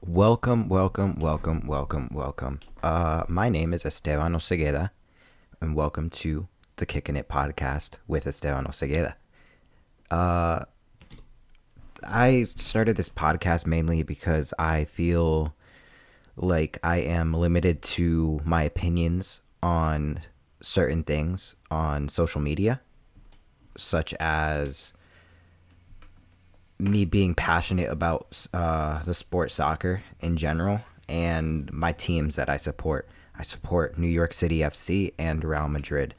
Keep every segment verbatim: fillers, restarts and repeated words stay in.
Welcome, welcome, welcome, welcome, welcome. Uh, my name is Esteban Osegueda, and welcome to the Kicking It podcast with Esteban Osegueda. Uh, I started this podcast mainly because I feel like I am limited to my opinions on certain things on social media, such as me being passionate about uh, the sport soccer in general and my teams that I support. I support New York City F C and Real Madrid.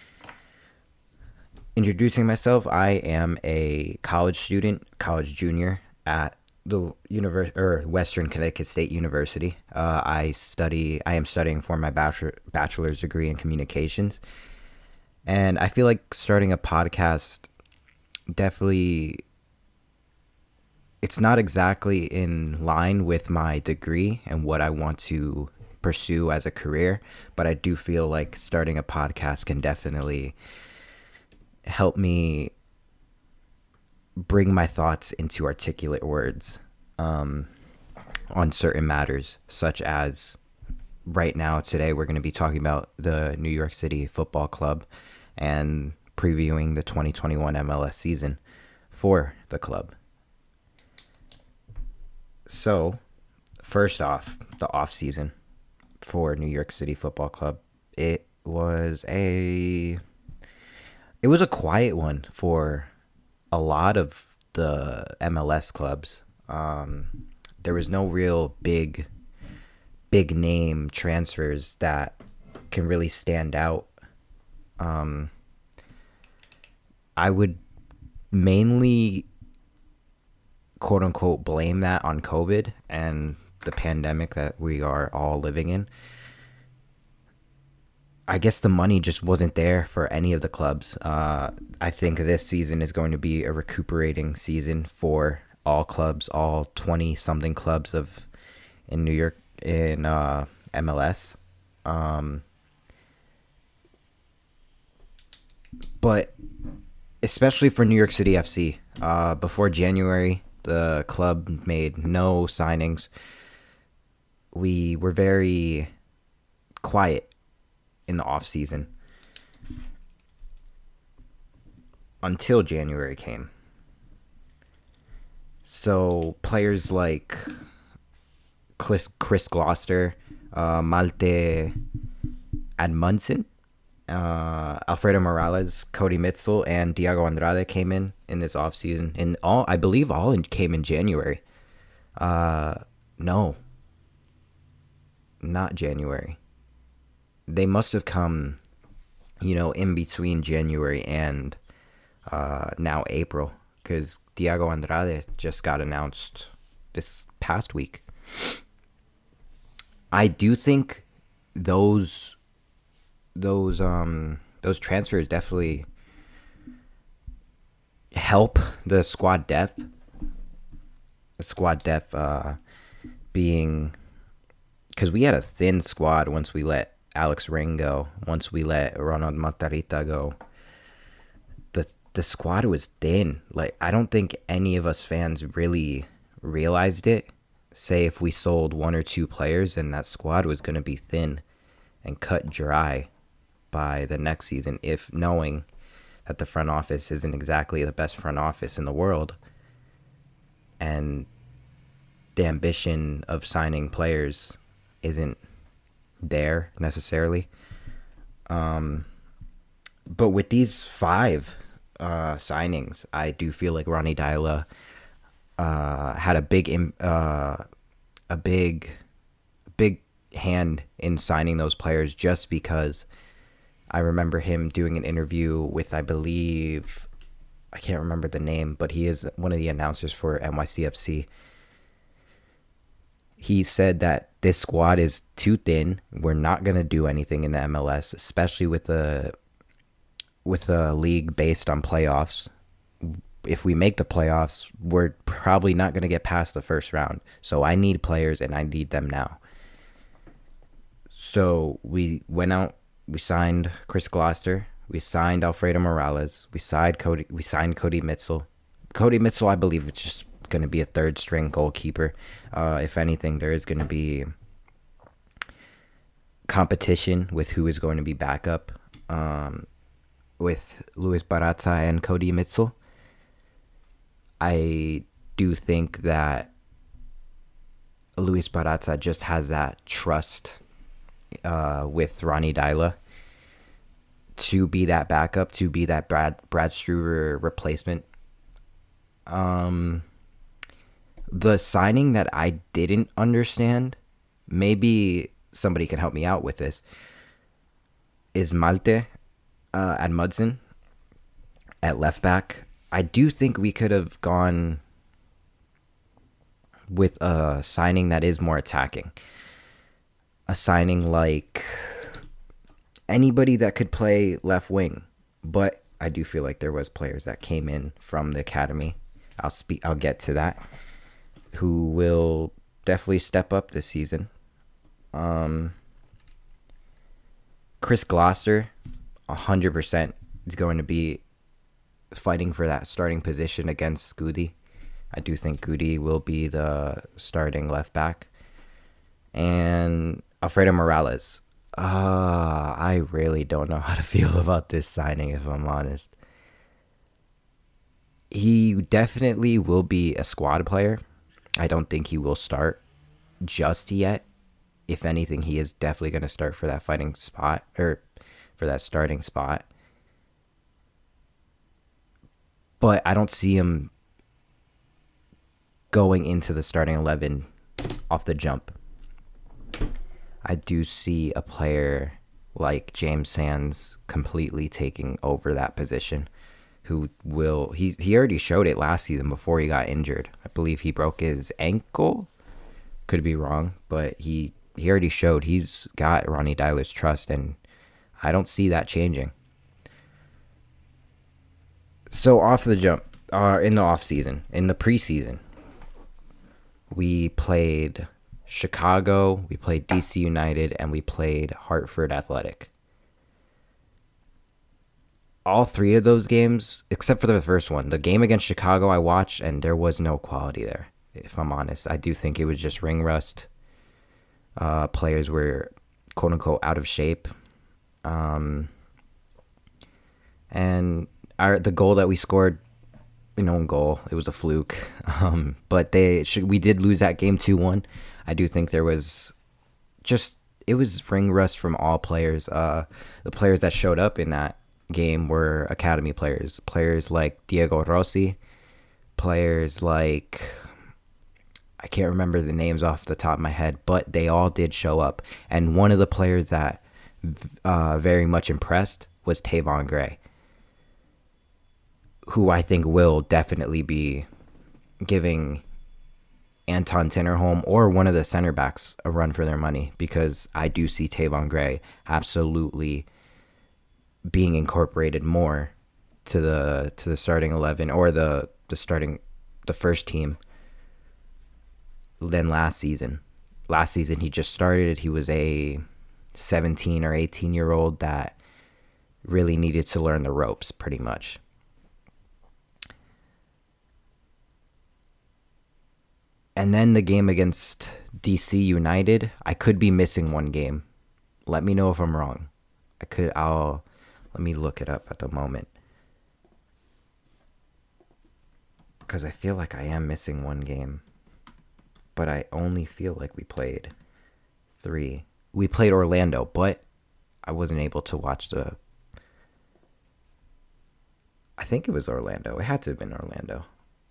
Introducing myself, I am a college student, college junior at the univers- or Western Connecticut State University. Uh, I study. I am studying for my bachelor bachelor's degree in communications, and I feel like starting a podcast definitely it's not exactly in line with my degree and what I want to pursue as a career, but I do feel like starting a podcast can definitely help me bring my thoughts into articulate words um, on certain matters, such as right now, today, we're going to be talking about the New York City Football Club and previewing the twenty twenty-one M L S season for the club. So, first off, the off season for New York City Football Club, it was a it was a quiet one for a lot of the M L S clubs. Um, there was no real big big name transfers that can really stand out. Um, I would mainly quote unquote blame that on COVID and the pandemic that we are all living in. I guess the money just wasn't there for any of the clubs. Uh, I think this season is going to be a recuperating season for all clubs, all twenty something clubs of in New York in uh, M L S. Um, but especially for New York City F C, uh, before January, the club made no signings. We were very quiet in the off season until January came. So players like Chris, Chris Gloucester, uh, Malte Admundson, uh, Alfredo Morales, Cody Mitzel, and Diego Andrade came in in this offseason. And all, I believe all in, came in January. Uh, no, not January. They must have come, you know, in between January and uh, now April, because Diego Andrade just got announced this past week. I do think those those um those transfers definitely help the squad depth. The squad depth uh, being because we had a thin squad once we let Alex Ring go, once we let Ronald Matarita go. The the squad was thin. Like, I don't think any of us fans really realized it. Say if we sold one or two players and that squad was going to be thin and cut dry by the next season, if knowing that the front office isn't exactly the best front office in the world and the ambition of signing players isn't there necessarily. Um, but with these five uh, signings, I do feel like Ronnie Deila uh, had a big, uh, a big, big hand in signing those players, just because I remember him doing an interview with, I believe, I can't remember the name, but he is one of the announcers for N Y C F C. He said that this squad is too thin. We're not going to do anything in the M L S, especially with a, with a league based on playoffs. If we make the playoffs, we're probably not going to get past the first round. So I need players, and I need them now. So we went out, we signed Chris Gloucester, we signed Alfredo Morales, we signed Cody, we signed Cody Mitzel. Cody Mitzel, I believe, was just going to be a third string goalkeeper. Uh, if anything, there is going to be competition with who is going to be backup um, with Luis Barraza and Cody Mitchell. I do think that Luis Barraza just has that trust uh, with Ronny Deila to be that backup, to be that Brad Brad Struver replacement. Um, the signing that I didn't understand, maybe somebody can help me out with this, is Malte uh, Admudson at left back. I do think we could have gone with a signing that is more attacking. A signing like anybody that could play left wing. But I do feel like there was players that came in from the academy. I'll speak I'll get to that. Who will definitely step up this season. Um Chris Gloucester, one hundred percent is going to be fighting for that starting position against Goody. I do think Goody will be the starting left back. And Alfredo Morales. Uh, I really don't know how to feel about this signing, if I'm honest. He definitely will be a squad player. I don't think he will start just yet. If anything, he is definitely going to start for that fighting spot, or for that starting spot. But I don't see him going into the starting eleven off the jump. I do see a player like James Sands completely taking over that position, who will, he, he already showed it last season before he got injured. I believe he broke his ankle. Could be wrong, but he, he already showed he's got Ronny Deila's trust, and I don't see that changing. So off the jump, uh, in the off season, in the preseason, we played Chicago, we played D C United, and we played Hartford Athletic. All three of those games, except for the first one, the game against Chicago I watched, and there was no quality there, if I'm honest. I do think it was just ring rust. Uh, players were, quote-unquote, out of shape. Um, and our the goal that we scored, an own goal, it was a fluke. Um, but they should, we did lose that game two one. I do think there was just, it was ring rust from all players. Uh, the players that showed up in that game were academy players. Players like Diego Rossi, players like, I can't remember the names off the top of my head, but they all did show up. And one of the players that uh, very much impressed was Tavon Gray, who I think will definitely be giving Anton Tinnerholm or one of the center backs a run for their money, because I do see Tavon Gray absolutely being incorporated more to the to the starting eleven, or the the starting the first team, than last season. Last season he just started. He was a seventeen or eighteen year old that really needed to learn the ropes pretty much. And then the game against D C United, I could be missing one game. Let me know if I'm wrong. I could, I'll, let me look it up at the moment. Because I feel like I am missing one game. But I only feel like we played three. We played Orlando, but I wasn't able to watch the, I think it was Orlando. It had to have been Orlando.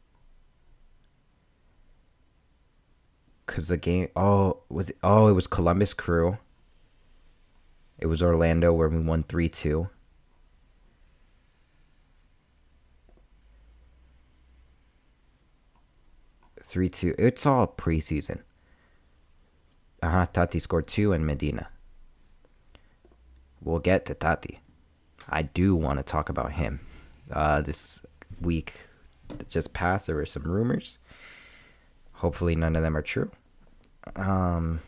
Because the game, oh, was it, oh, it was Columbus Crew. It was Orlando where we won three two. three two. It's all preseason. Uh-huh, Tati scored two and Medina. We'll get to Tati. I do want to talk about him. Uh, this week that just passed, there were some rumors. Hopefully none of them are true. Um.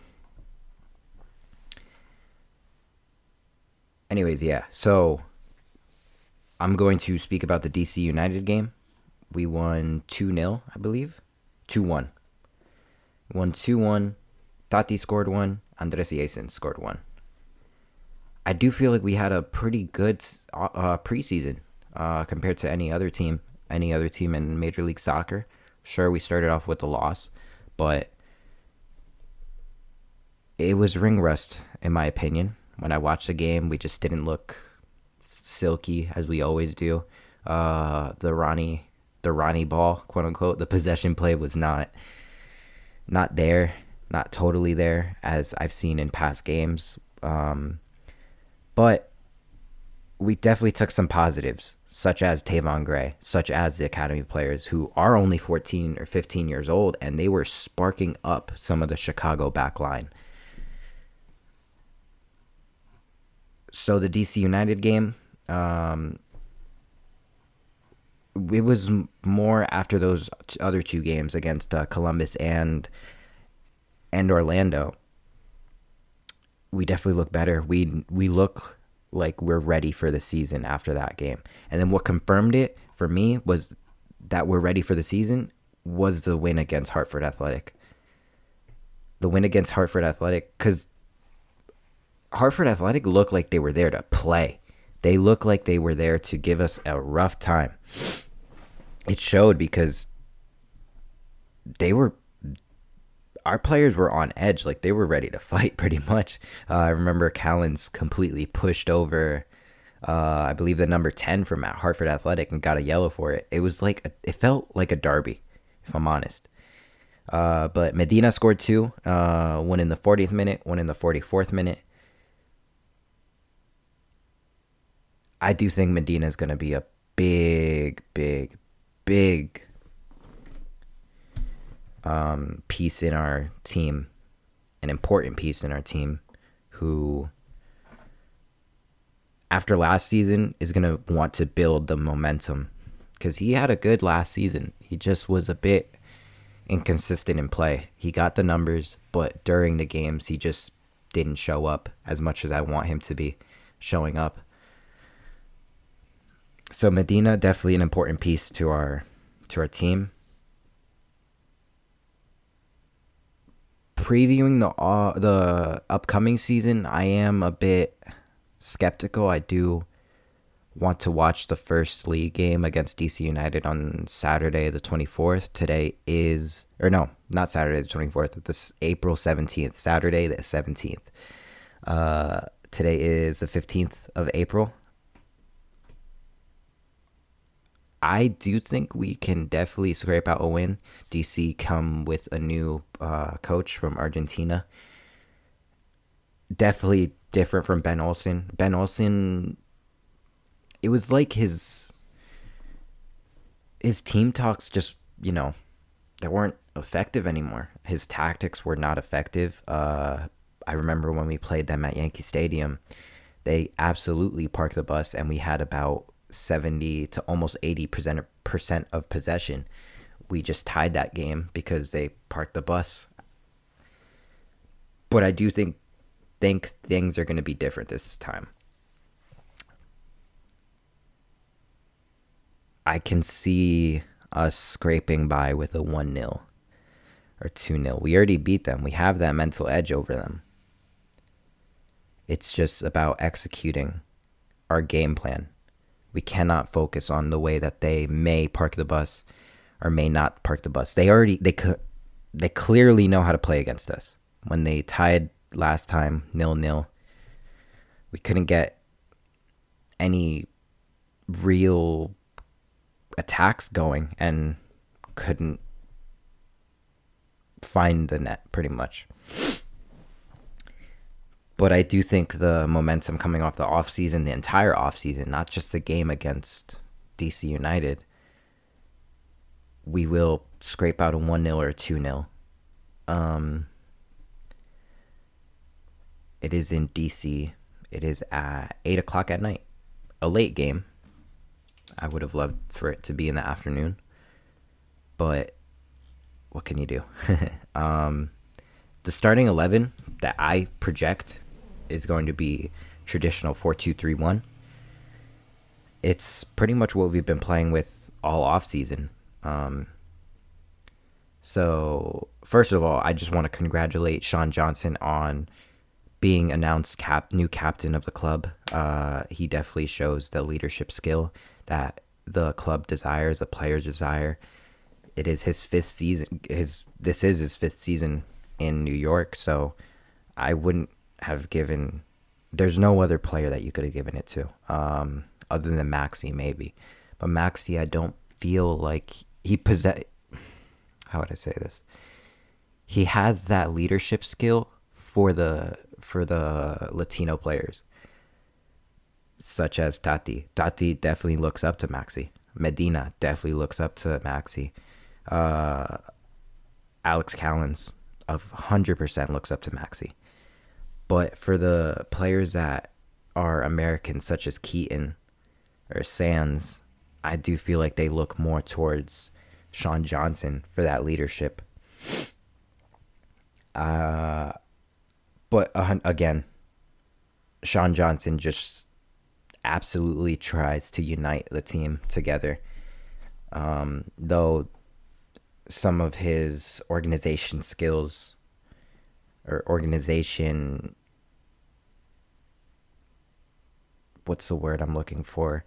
Anyways, yeah. So I'm going to speak about the D C United game. We won two nil, I believe. two one. Won two one. Tati scored one. Andres Yesen scored one. I do feel like we had a pretty good uh, preseason uh, compared to any other team, any other team in Major League Soccer. Sure, we started off with a loss, but it was ring rust, in my opinion. When I watched the game, we just didn't look silky as we always do. Uh, the Ronnie, the Ronnie ball, quote unquote, the possession play was not, not there, not totally there as I've seen in past games. Um, but we definitely took some positives, such as Tavon Gray, such as the academy players who are only fourteen or fifteen years old, and they were sparking up some of the Chicago back line. So the D C United game, um, it was more after those other two games against uh, Columbus and and Orlando. We definitely look better. We we look like we're ready for the season after that game. And then what confirmed it for me was that we're ready for the season was the win against Hartford Athletic. The win against Hartford Athletic, because Hartford Athletic looked like they were there to play. They looked like they were there to give us a rough time. It showed because they were, our players were on edge. Like they were ready to fight pretty much. Uh, I remember Callens completely pushed over, uh, I believe the number ten from Hartford Athletic and got a yellow for it. It was like, a, it felt like a derby, if I'm honest. Uh, but Medina scored two, uh, one in the fortieth minute, one in the forty-fourth minute. I do think Medina is going to be a big, big, big um, piece in our team, an important piece in our team, who, after last season, is going to want to build the momentum because he had a good last season. He just was a bit inconsistent in play. He got the numbers, but during the games, he just didn't show up as much as I want him to be showing up. So Medina, definitely an important piece to our to our team. Previewing the uh, the upcoming season, I am a bit skeptical. I do want to watch the first league game against D C United on Saturday the twenty-fourth. Today is, or no, not Saturday the twenty-fourth. This April seventeenth. Saturday the seventeenth. Uh, today is the fifteenth of April. I do think we can definitely scrape out a win. D C come with a new uh, coach from Argentina. Definitely different from Ben Olsen. Ben Olsen, it was like his his team talks just, you know, they weren't effective anymore. His tactics were not effective. Uh, I remember when we played them at Yankee Stadium, they absolutely parked the bus, and we had about seventy to almost eighty percent of possession. We just tied that game because they parked the bus. But I do think think things are going to be different this time. I can see us scraping by with a one nil or two nil. We already beat them. We have that mental edge over them. It's just about executing our game plan. We cannot focus on the way that they may park the bus or may not park the bus. They already they could they clearly know how to play against us. When they tied last time nil nil, we couldn't get any real attacks going and couldn't find the net pretty much. But I do think the momentum coming off the offseason, the entire offseason, not just the game against D C United, we will scrape out a one nil or a two nil. Um, it is in D C. It is at eight o'clock at night. A late game. I would have loved for it to be in the afternoon. But what can you do? um, the starting eleven that I project is going to be traditional four two three one. It's pretty much what we've been playing with all off season. Um, So, first of all, I just want to congratulate Sean Johnson on being announced cap new captain of the club. Uh, he definitely shows the leadership skill that the club desires, the players desire. It is his fifth season. His this is his fifth season in New York, so I wouldn't have given. There's no other player that you could have given it to, um, other than Maxi maybe, but Maxi, I don't feel like he possess. How would I say this? He has that leadership skill for the for the Latino players, such as Tati. Tati definitely looks up to Maxi. Medina definitely looks up to Maxi. Uh, Alex Callens of one hundred percent looks up to Maxi. But for the players that are Americans, such as Keaton or Sands, I do feel like they look more towards Sean Johnson for that leadership. Uh, but uh, again, Sean Johnson just absolutely tries to unite the team together. Um, though some of his organization skills or organization, what's the word I'm looking for?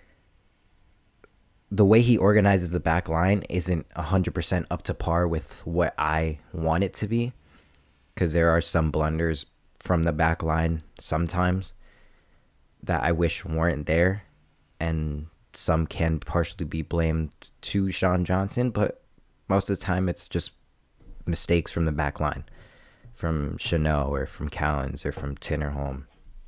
The way he organizes the back line isn't one hundred percent up to par with what I want it to be, because there are some blunders from the back line sometimes that I wish weren't there, and some can partially be blamed to Sean Johnson, but most of the time it's just mistakes from the back line, from Chanel or from Callens or from Tinnerholm.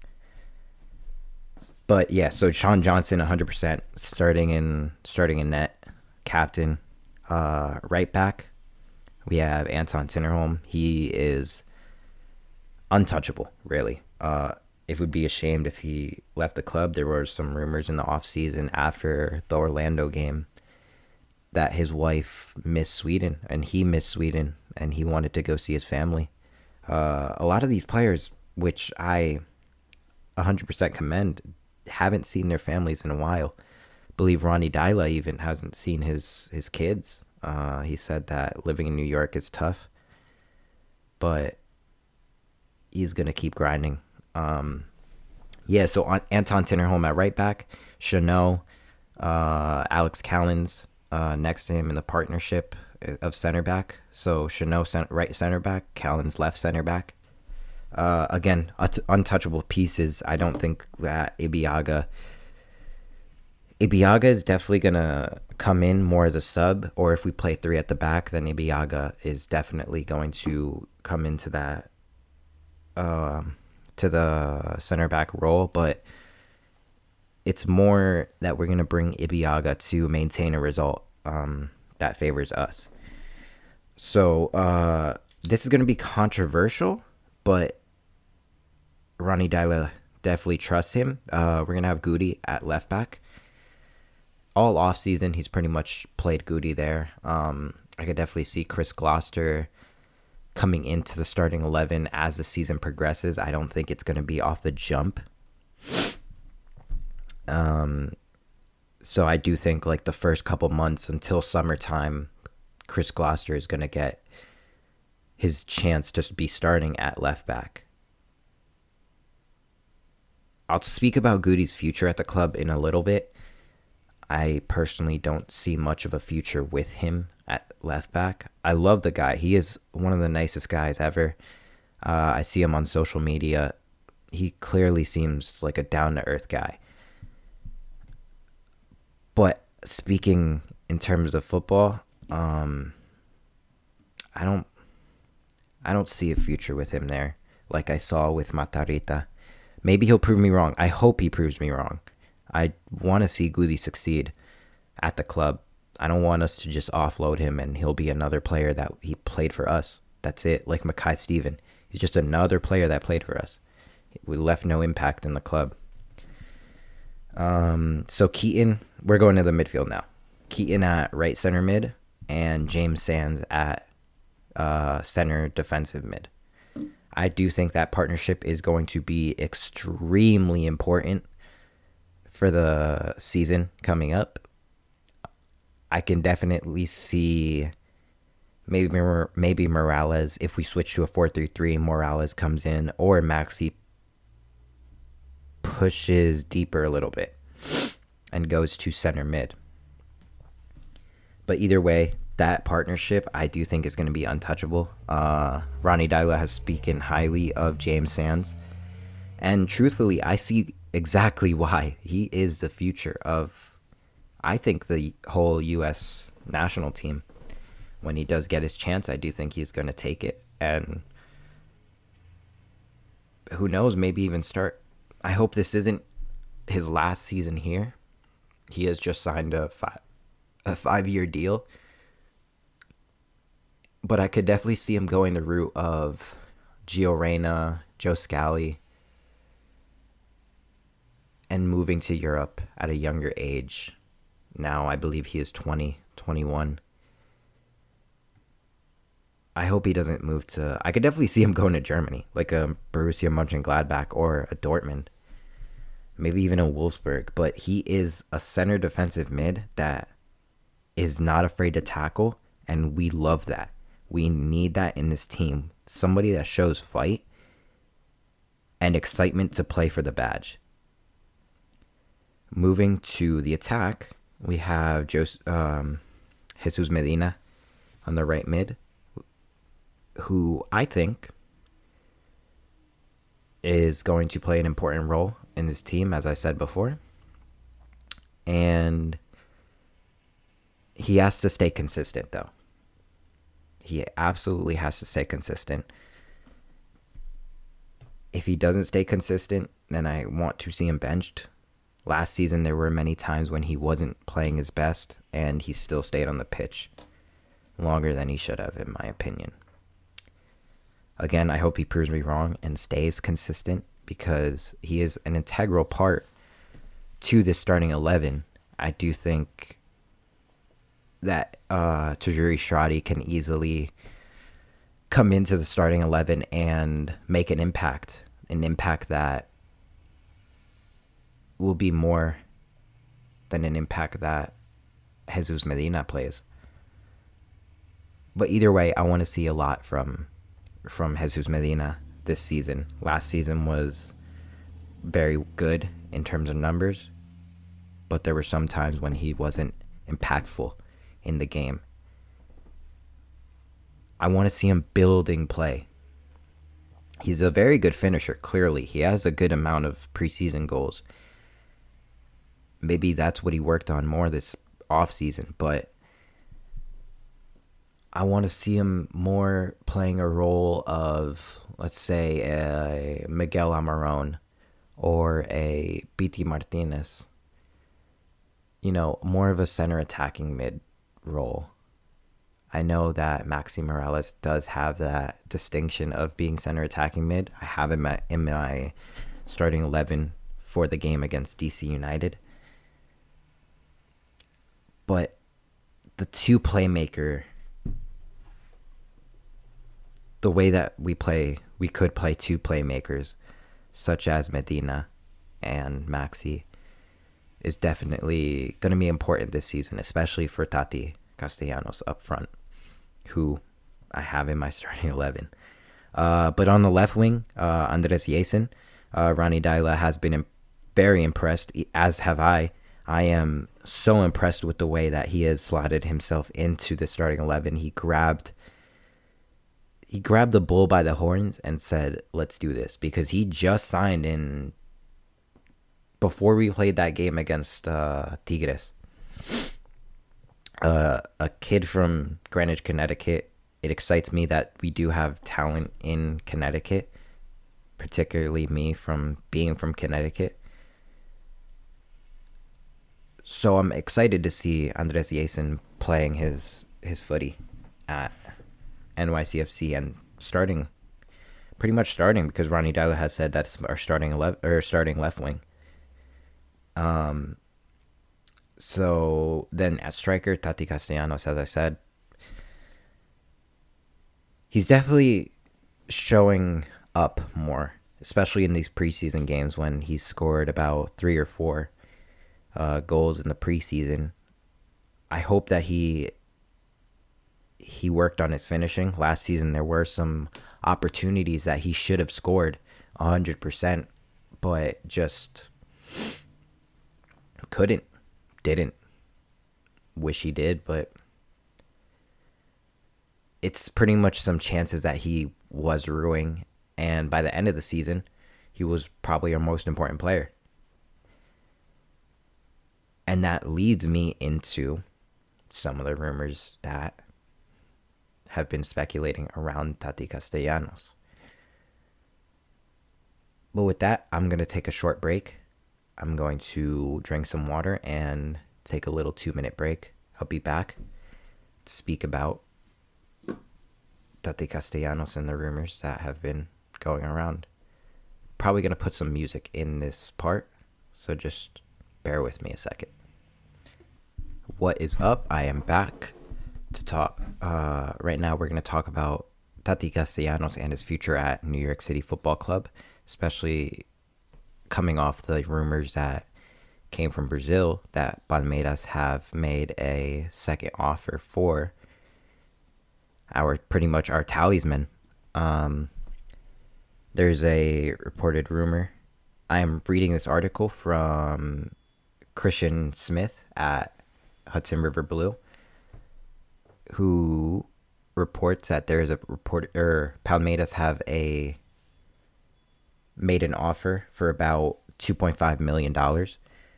But yeah, so Sean Johnson, one hundred percent starting in starting in net, captain. Uh, right back, we have Anton Tinnerholm. He is untouchable, really. Uh, it would be a shame if he left the club. There were some rumors in the offseason after the Orlando game that his wife missed Sweden, and he missed Sweden, and he wanted to go see his family. Uh, a lot of these players, which I one hundred percent commend, haven't seen their families in a while. I believe Ronnie Dyla even hasn't seen his, his kids. Uh, he said that living in New York is tough, but he's going to keep grinding. Um, yeah, so on, Anton Tinnerholm at right back, Chanel, uh, Alex Callens uh, next to him in the partnership of center back. So Chanel center, right center back, Callens left center back. Uh, again, untouchable pieces. I don't think that Ibeagha Ibeagha is definitely gonna come in more as a sub, or if we play three at the back, then Ibeagha is definitely going to come into that um, to the center back role. But it's more that we're gonna bring Ibeagha to maintain a result um, that favors us. So uh, this is gonna be controversial, but Ronnie Dyla definitely trusts him. Uh, we're going to have Goody at left back. All offseason, he's pretty much played Goody there. Um, I could definitely see Chris Gloucester coming into the starting eleven as the season progresses. I don't think it's going to be off the jump. Um, so I do think like the first couple months until summertime, Chris Gloucester is going to get his chance to be starting at left back. I'll speak about Goody's future at the club in a little bit. I personally don't see much of a future with him at left back. I love the guy. He is one of the nicest guys ever. Uh, I see him on social media. He clearly seems like a down-to-earth guy. But speaking in terms of football, um, I don't, I don't see a future with him there, like I saw with Matarrita. Maybe he'll prove me wrong. I hope he proves me wrong. I want to see Goody succeed at the club. I don't want us to just offload him and he'll be another player that he played for us. That's it. Like Mackay Steven. He's just another player that played for us. We left no impact in the club. Um, so Keaton, we're going to the midfield now. Keaton at right center mid and James Sands at uh, center defensive mid. I do think that partnership is going to be extremely important for the season coming up. I can definitely see Maybe maybe Morales, if we switch to a four three three, Morales comes in, or Maxi pushes deeper a little bit and goes to center mid. But either way, that partnership I do think is going to be untouchable. Uh, Ronny Deila has spoken highly of James Sands, and truthfully, I see exactly why. He is the future of, I think, the whole U S national team. When he does get his chance, I do think he's going to take it. And who knows, maybe even start. I hope this isn't his last season here. He has just signed a five, a five-year deal. But I could definitely see him going the route of Gio Reyna, Joe Scally, and moving to Europe at a younger age. Now I believe he is twenty, twenty-one. I hope he doesn't move to... I could definitely see him going to Germany, like a Borussia Mönchengladbach or a Dortmund, maybe even a Wolfsburg. But he is a center defensive mid that is not afraid to tackle, and we love that. We need that in this team. Somebody that shows fight and excitement to play for the badge. Moving to the attack, we have Jose, um, Jesus Medina on the right mid, who I think is going to play an important role in this team, as I said before. And he has to stay consistent, though. He absolutely has to stay consistent. If he doesn't stay consistent, then I want to see him benched. Last season, there were many times when he wasn't playing his best, and he still stayed on the pitch longer than he should have, in my opinion. Again, I hope he proves me wrong and stays consistent, because he is an integral part to this starting eleven. I do think that uh, Tajuri Shradi can easily come into the starting eleven and make an impact, an impact that will be more than an impact that Jesus Medina plays. But either way, I want to see a lot from from Jesus Medina this season. Last season was very good in terms of numbers, but there were some times when he wasn't impactful in the game. I want to see him building play. He's a very good finisher, clearly. He has a good amount of preseason goals. Maybe that's what he worked on more this offseason, but I want to see him more playing a role of, let's say, a Miguel Almiron or a B T Martinez. You know, more of a center attacking mid role. I know that Maxi Morales does have that distinction of being center attacking mid. I have him at, in my starting eleven for the game against D C United. But the two playmaker, the way that we play, we could play two playmakers, such as Medina and Maxi, is definitely going to be important this season, especially for Tati Castellanos up front, who I have in my starting eleven. Uh, but on the left wing, uh, Andres Yesen, uh, Ronny Deila has been im- very impressed, as have I. I am so impressed with the way that he has slotted himself into the starting eleven. He grabbed he grabbed the bull by the horns and said, let's do this, because he just signed in before we played that game against uh, Tigres. Uh, a kid from Greenwich, Connecticut. It excites me that we do have talent in Connecticut, particularly me from being from Connecticut. So I'm excited to see Andres Yesen playing his his footy at N Y C F C and starting, pretty much starting, because Ronny Deila has said that's our starting left or starting left wing. Um. So then at striker, Tati Castellanos, as I said, he's definitely showing up more, especially in these preseason games when he scored about three or four uh, goals in the preseason. I hope that he he worked on his finishing. Last season, there were some opportunities that he should have scored one hundred percent, but just couldn't, didn't. Wish he did, but it's pretty much some chances that he was ruining. And by the end of the season, he was probably our most important player. And that leads me into some of the rumors that have been speculating around Tati Castellanos. But with that, I'm going to take a short break. I'm going to drink some water and take a little two minute break. I'll be back to speak about Tati Castellanos and the rumors that have been going around. Probably going to put some music in this part, so just bear with me a second. What is up? I am back to talk. Uh, right now, we're going to talk about Tati Castellanos and his future at New York City Football Club, especially coming off the rumors that came from Brazil that Palmeiras have made a second offer for our pretty much our talisman. Um, there's a reported rumor. I am reading this article from Christian Smith at Hudson River Blue, who reports that there is a report, or Palmeiras have a made an offer for about two point five million dollars.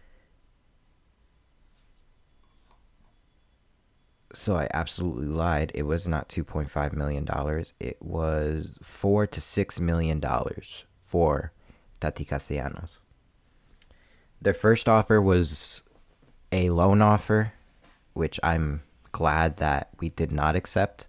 So I absolutely lied. It was not two point five million dollars. It was four to six million dollars for Tati Castellanos. Their first offer was a loan offer, which I'm glad that we did not accept.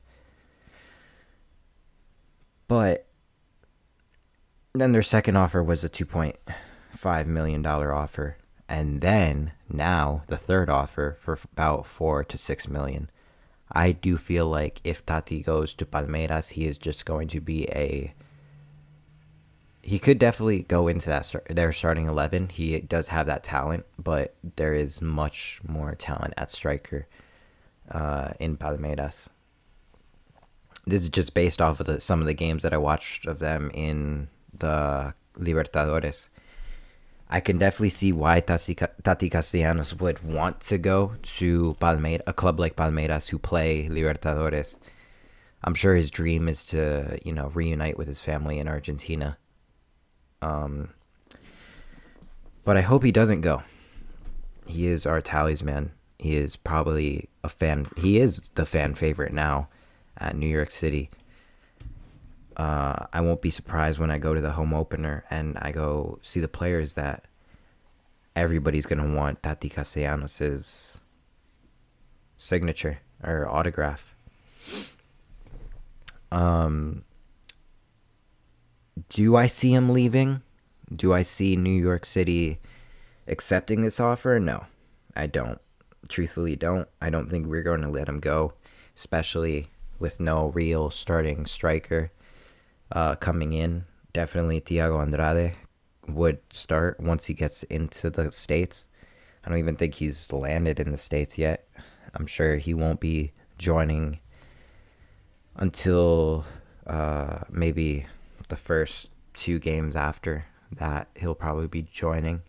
But then their second offer was a two point five million dollars offer. And then now the third offer for about four to six million. I do feel like if Tati goes to Palmeiras, he is just going to be a. He could definitely go into that start, their starting eleven. He does have that talent, but there is much more talent at striker uh, in Palmeiras. This is just based off of the, some of the games that I watched of them in the Libertadores. I can definitely see why Tati, Tati Castellanos would want to go to Palmeiras, a club like Palmeiras who play Libertadores. I'm sure his dream is to, you know, reunite with his family in Argentina. Um, but I hope he doesn't go. He is our talisman. He is probably a fan. He is the fan favorite now at New York City. Uh, I won't be surprised when I go to the home opener and I go see the players that everybody's going to want Tati Castellanos' signature or autograph. Um, do I see him leaving? Do I see New York City accepting this offer? No, I don't. Truthfully, don't. I don't think we're going to let him go, especially with no real starting striker. Uh, coming in, definitely Thiago Andrade would start once he gets into the States. I don't even think he's landed in the States yet. I'm sure he won't be joining until uh, maybe the first two games after that. He'll probably be joining.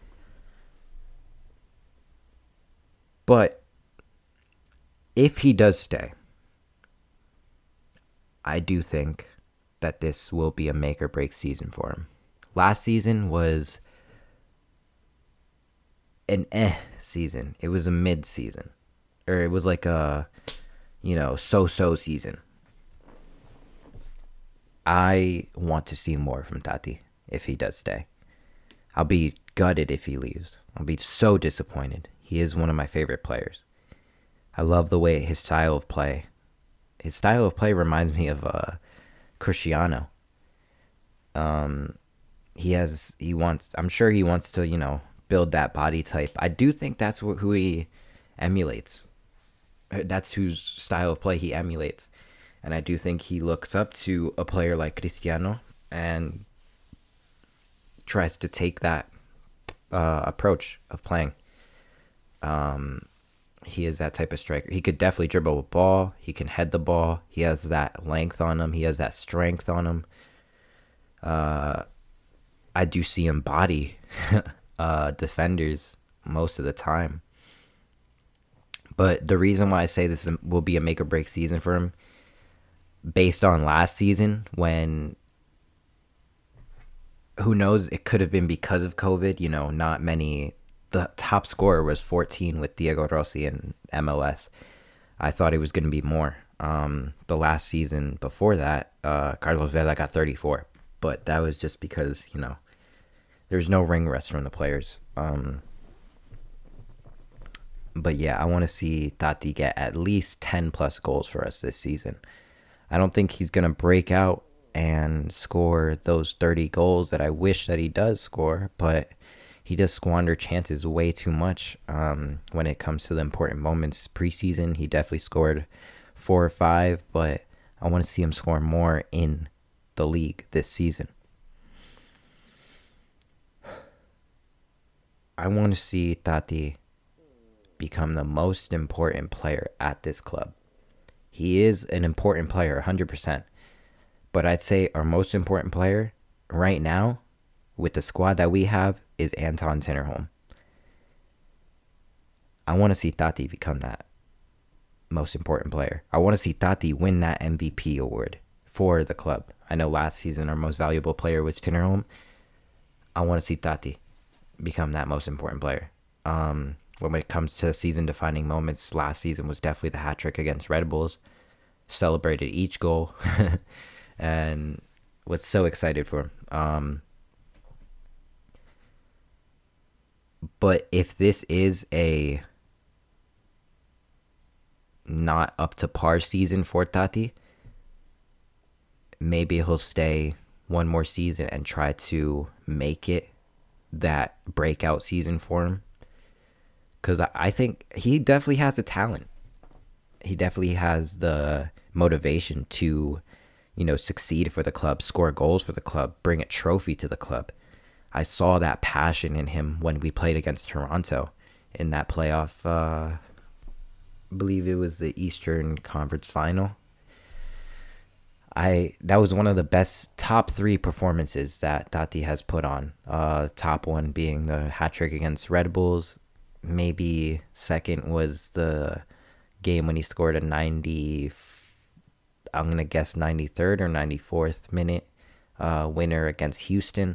But if he does stay, I do think that this will be a make or break season for him. Last season was an eh season. It was a mid season. Or it was like a, you know, so-so season. I want to see more from Tati if he does stay. I'll be gutted if he leaves. I'll be so disappointed. He is one of my favorite players. I love the way his style of play. His style of play reminds me of uh, Cristiano. Um, he has, he wants, I'm sure he wants to, you know, build that body type. I do think that's wh- who he emulates. That's whose style of play he emulates. And I do think he looks up to a player like Cristiano and tries to take that uh, approach of playing. Um, He is that type of striker. He could definitely dribble a ball. He can head the ball. He has that length on him. He has that strength on him. Uh, I do see him body uh, defenders most of the time. But the reason why I say this will be a make or break season for him, based on last season, when who knows, it could have been because of COVID. You know, not many. The top scorer was fourteen with Diego Rossi in M L S. I thought it was going to be more. Um, the last season before that, uh, Carlos Vela got thirty-four, but that was just because, you know, there's no ring rust from the players. Um, but yeah, I want to see Tati get at least ten plus goals for us this season. I don't think he's going to break out and score those thirty goals that I wish that he does score, but he does squander chances way too much um, when it comes to the important moments. Preseason, he definitely scored four or five, but I want to see him score more in the league this season. I want to see Tati become the most important player at this club. He is an important player, one hundred percent. But I'd say our most important player right now, with the squad that we have, is Anton Tinnerholm. I want to see Tati become that most important player. I want to see Tati win that M V P award for the club. I know last season our most valuable player was Tinnerholm. I want to see Tati become that most important player. Um, when it comes to season-defining moments, last season was definitely the hat trick against Red Bulls. Celebrated each goal and was so excited for him. Um, but if this is a not up to par season for Tati, maybe he'll stay one more season and try to make it that breakout season for him. Because I think he definitely has a talent. He definitely has the motivation to, you know, succeed for the club, score goals for the club, bring a trophy to the club. I saw that passion in him when we played against Toronto in that playoff. Uh, I believe it was the Eastern Conference Final. I that was one of the best top three performances that Tati has put on. Uh, top one being the hat trick against Red Bulls. Maybe second was the game when he scored a ninety, I'm going to guess ninety-third or ninety-fourth minute uh, winner against Houston.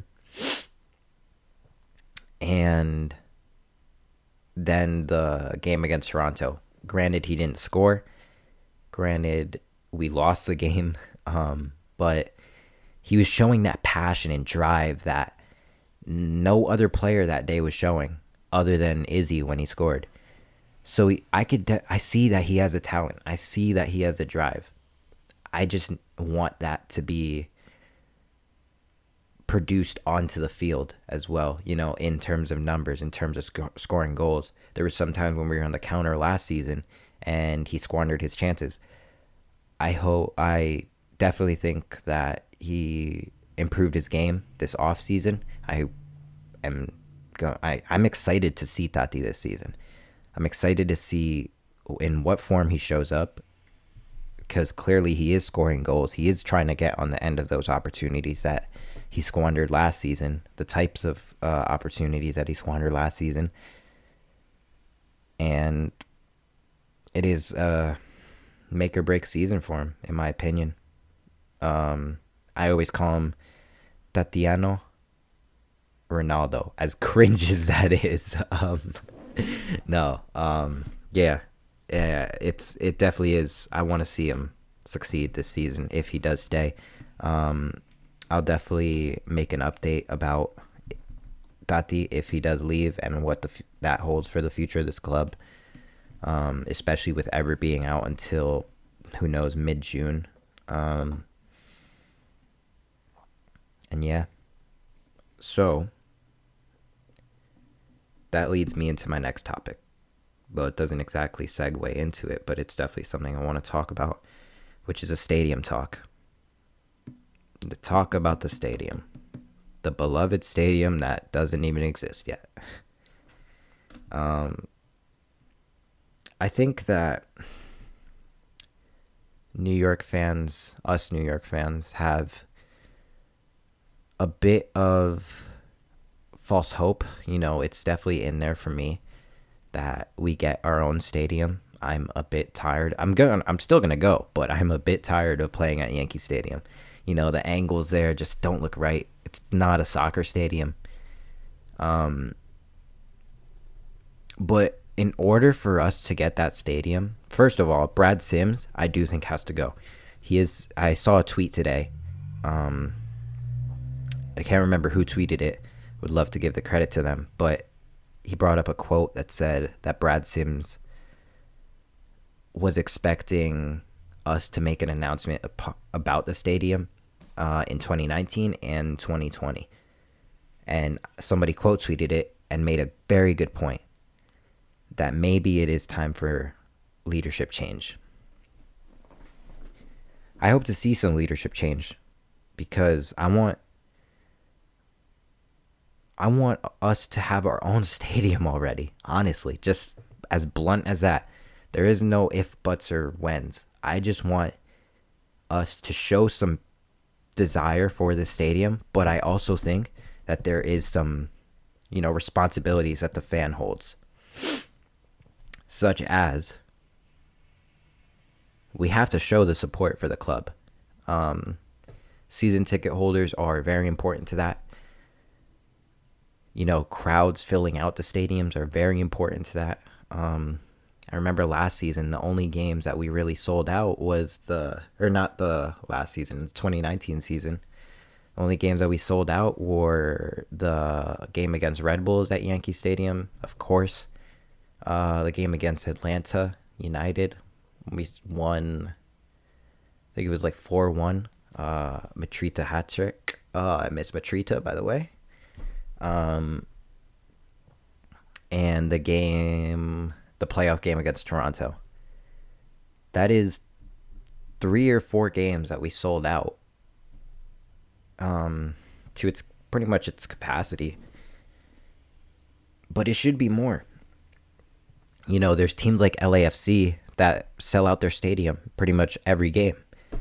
And then the game against Toronto. Granted, he didn't score. Granted, we lost the game. Um, but he was showing that passion and drive that no other player that day was showing other than Izzy when he scored. So he, I could, de- I see that he has a talent. I see that he has a drive. I just want that to be produced onto the field as well, you know, in terms of numbers, in terms of sc- scoring goals. There were some times when we were on the counter last season and he squandered his chances. I hope, I definitely think that he improved his game this off season. I am go- I, I'm excited to see Tati this season. I'm excited to see in what form he shows up, because clearly he is scoring goals. He is trying to get on the end of those opportunities that he squandered last season, the types of uh, opportunities that he squandered last season. And it is a make or break season for him, in my opinion. Um, I always call him Tatiano Ronaldo, as cringe as that is. Um, no, um, yeah, yeah, it's it definitely is. I want to see him succeed this season if he does stay. Um, I'll definitely make an update about Tati if he does leave and what the that holds for the future of this club. Um, especially with Ever being out until who knows mid June. Um, and yeah, so that leads me into my next topic. Well, it doesn't exactly segue into it, but it's definitely something I want to talk about, which is a stadium talk. The talk about the stadium, the beloved stadium that doesn't even exist yet. Um, I think that New York fans, us New York fans, have a bit of false hope. You know, it's definitely in there for me that we get our own stadium. I'm a bit tired. I'm going I'm still going to go, but I'm a bit tired of playing at Yankee Stadium. You know, the angles there just don't look right. It's not a soccer stadium. Um but in order for us to get that stadium, first of all, Brad Sims, I do think has to go. He is I saw a tweet today. Um I can't remember who tweeted it. Would love to give the credit to them, but he brought up a quote that said that Brad Sims was expecting us to make an announcement about the stadium uh, in twenty nineteen and twenty twenty. And somebody quote tweeted it and made a very good point that maybe it is time for leadership change. I hope to see some leadership change because I want I want us to have our own stadium already, honestly, just as blunt as that. There is no if, buts, or whens. I just want us to show some desire for the stadium, but I also think that there is some, you know, responsibilities that the fan holds, such as we have to show the support for the club. Um, season ticket holders are very important to that. You know, crowds filling out the stadiums are very important to that. Um, I remember last season, the only games that we really sold out was the, or not the last season, the twenty nineteen season. The only games that we sold out were the game against Red Bulls at Yankee Stadium, of course. Uh, the game against Atlanta United, we won, I think it was like four one. Uh, Matrita hat trick. Uh, I miss Matrita, by the way. Um, and the game, the playoff game against Toronto. That is three or four games that we sold out um, to its pretty much its capacity. But it should be more. You know, there's teams like L A F C that sell out their stadium pretty much every game.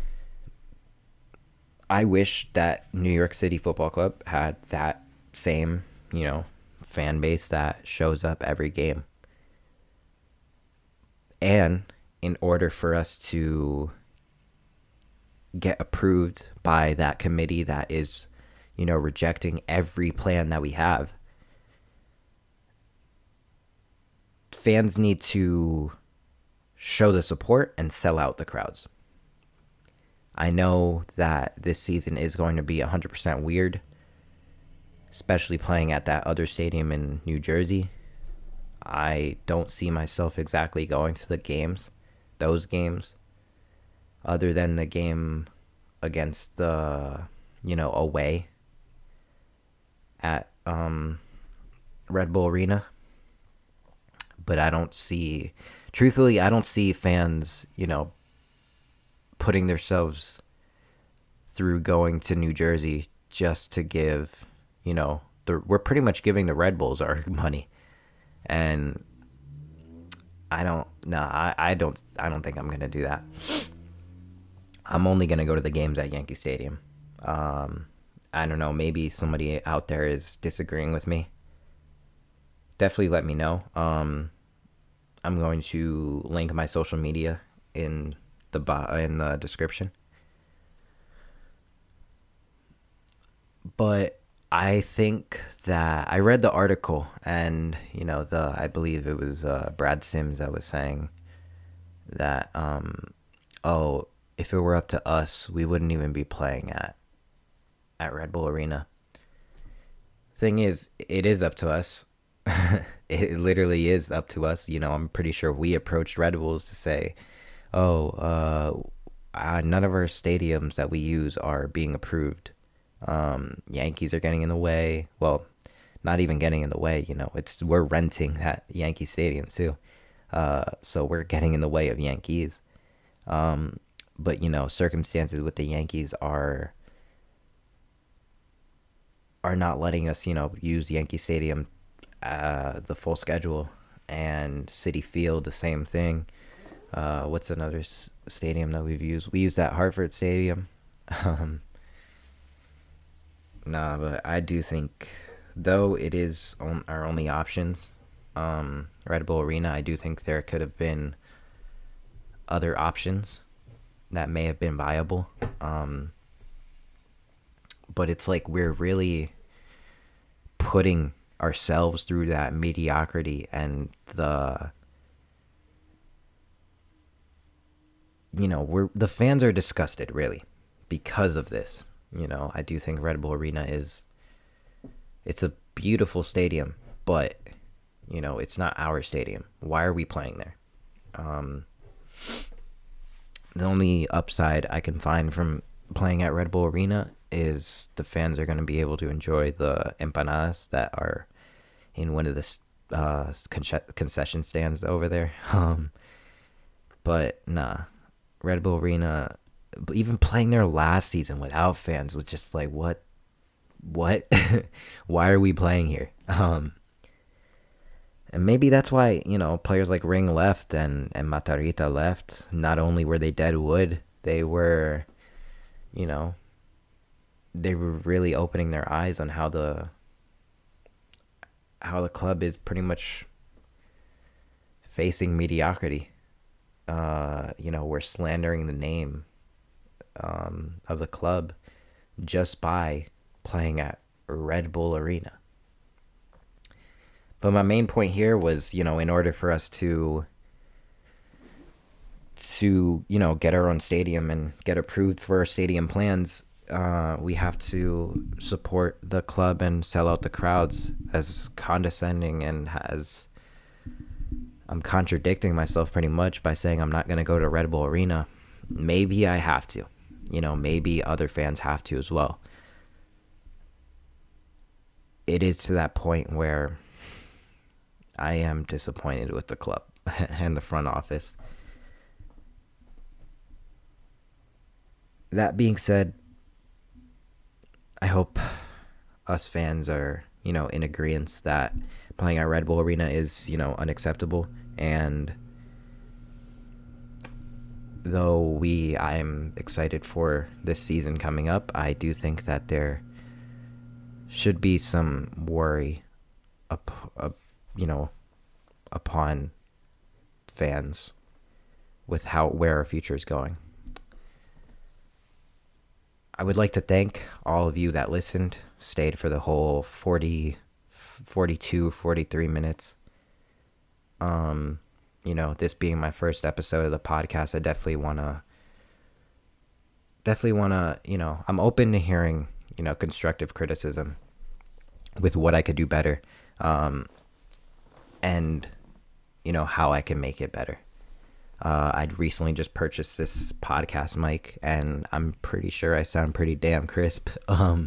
I wish that New York City Football Club had that same, you know, fan base that shows up every game. And in order for us to get approved by that committee that is, you know, rejecting every plan that we have, fans need to show the support and sell out the crowds. I know that this season is going to be one hundred percent weird, especially playing at that other stadium in New Jersey. I don't see myself exactly going to the games, those games, other than the game against the, you know, away at um, Red Bull Arena. But I don't see, truthfully, I don't see fans, you know, putting themselves through going to New Jersey just to give, you know, the, we're pretty much giving the Red Bulls our money. And I don't, no, I, I don't, I don't think I'm going to do that. I'm only going to go to the games at Yankee Stadium. Um, I don't know, maybe somebody out there is disagreeing with me. Definitely let me know. Um, I'm going to link my social media in the in the description. But I think that I read the article, and you know, the I believe it was uh, Brad Sims that was saying that um, oh, if it were up to us, we wouldn't even be playing at at Red Bull Arena. Thing is, it is up to us. It literally is up to us. You know, I'm pretty sure we approached Red Bulls to say, oh, uh, uh, none of our stadiums that we use are being approved. Um, Yankees are getting in the way. Well, not even getting in the way, you know, it's, we're renting that Yankee Stadium too. Uh, so we're getting in the way of Yankees. Um, but you know, circumstances with the Yankees are, are not letting us, you know, use Yankee Stadium, uh, the full schedule. and City Field, the same thing. Uh, what's another s- stadium that we've used? We use that Hartford Stadium. Um, nah, but I do think, though it is on our only options, um, Red Bull Arena, I do think there could have been other options that may have been viable. Um, but it's like we're really putting ourselves through that mediocrity and the you know we're the fans are disgusted really because of this. you know I do think Red Bull Arena is it's a beautiful stadium, but you know it's not our stadium. Why are we playing there? um the only upside I can find from playing at Red Bull Arena is the fans are going to be able to enjoy the empanadas that are in one of the uh, concession stands over there. Um, but nah, Red Bull Arena, even playing there last season without fans was just like, what, what, why are we playing here? Um, and maybe that's why you know players like Ring left and and Matarrita left. Not only were they dead wood, they were, you know, they were really opening their eyes on how the how the club is pretty much facing mediocrity. Uh, you know, we're slandering the name um, of the club just by playing at Red Bull Arena. But my main point here was, you know, in order for us to to you know get our own stadium and get approved for our stadium plans, uh, we have to support the club and sell out the crowds. As condescending and as I'm contradicting myself pretty much by saying I'm not going to go to Red Bull Arena, maybe I have to. You know, maybe other fans have to as well. It is to that point where I am disappointed with the club and the front office. That being said, I hope us fans are, you know, in agreement that playing at Red Bull Arena is, you know, unacceptable. And though we, I'm excited for this season coming up, I do think that there should be some worry, up, up you know, upon fans with how where our future is going. I would like to thank all of you that listened, stayed for the whole forty, forty-two, forty-three minutes. Um, you know, this being my first episode of the podcast, I definitely want to, definitely want to, you know, I'm open to hearing, you know, constructive criticism with what I could do better, um, and, you know, how I can make it better. Uh, I'd recently just purchased this podcast mic, and I'm pretty sure I sound pretty damn crisp. Um,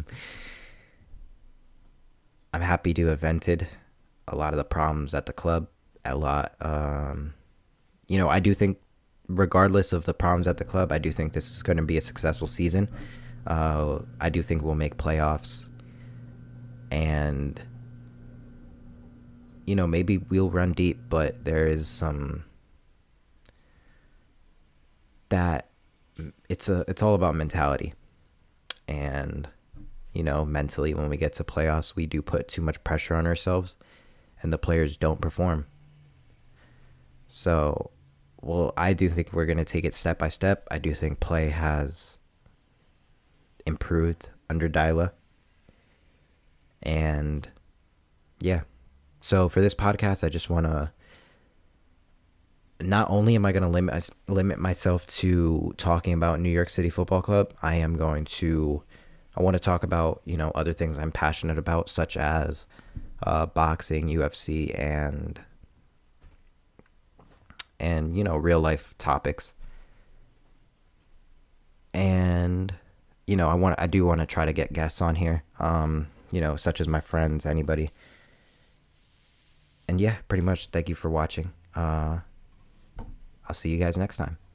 I'm happy to have vented a lot of the problems at the club. A lot, um, you know, I do think, regardless of the problems at the club, I do think this is going to be a successful season. Uh, I do think we'll make playoffs, and you know, maybe we'll run deep, but there is some. that it's a it's all about mentality. And you know, mentally, when we get to playoffs, we do put too much pressure on ourselves and the players don't perform. So, well, I do think we're going to take it step by step. I do think play has improved under Dyla. And yeah. So for this podcast, I just want to, not only am I going to limit limit myself to talking about New York City Football Club, I am going to, I want to talk about, you know, other things I'm passionate about, such as uh, boxing, U F C, and, and, you know, real life topics. And, you know, I want, I do want to try to get guests on here, um, you know, such as my friends, anybody. And yeah, pretty much, thank you for watching. Uh, I'll see you guys next time.